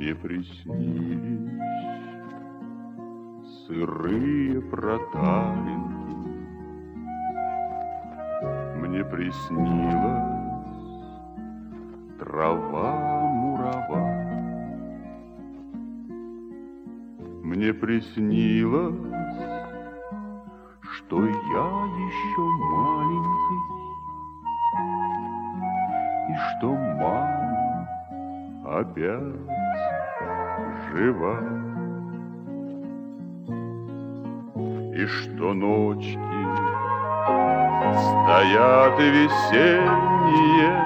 Мне приснились сырые проталинки, мне приснилась трава-мурава, мне приснилось, что я еще маленький, и что мама опять жива, и что ночки стоят весенние,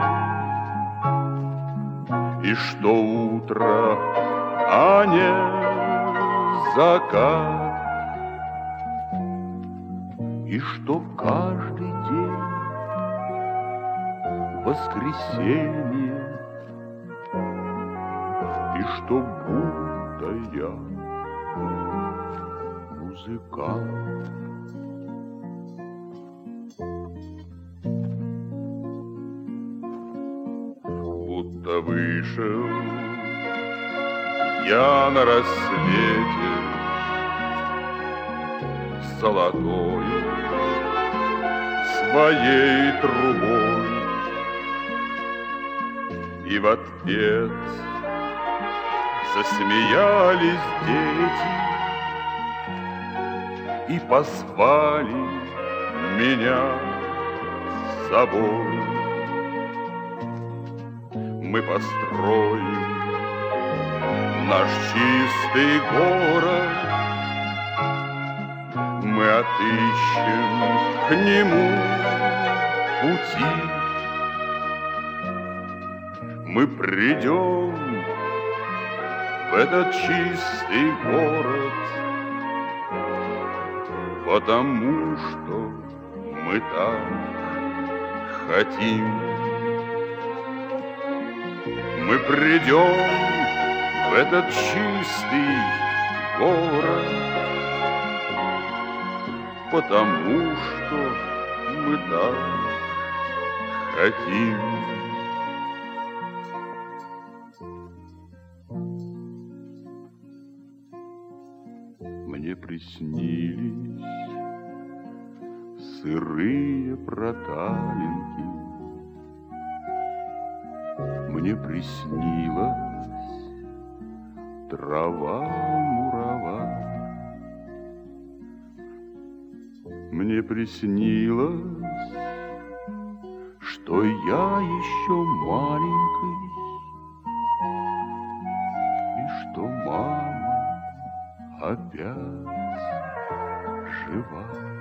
и что утро, а не закат, и что каждый день воскресенье, и что будто я музыкант. Будто вышел я на рассвете с золотою своей трубой, и в ответ засмеялись дети и позвали меня с собой. Мы построим наш чистый город, мы отыщем к нему пути, мы придем в этот чистый город, потому что мы так хотим. Мы придем в этот чистый город, потому что мы так хотим. Мне приснились сырые проталинки, мне приснилась трава-мурава, мне приснилось, что я еще маленький, и что мама опять жива.